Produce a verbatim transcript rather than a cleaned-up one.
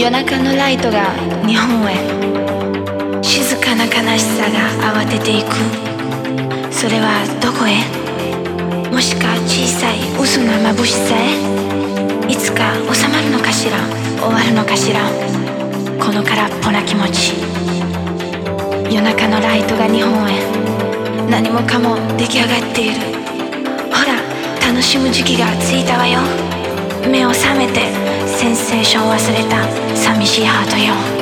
夜中のライトが日本へ、静かな悲しさが慌てていく。それはどこへ？もしか小さい嘘な眩しさへ？いつか収まるのかしら、終わるのかしら、この空っぽな気持ち。夜中のライトが日本へ、何もかも出来上がっている。ほら楽しむ時期がついたわよ。目を覚めてセンセーション忘れた寂しいハートよ。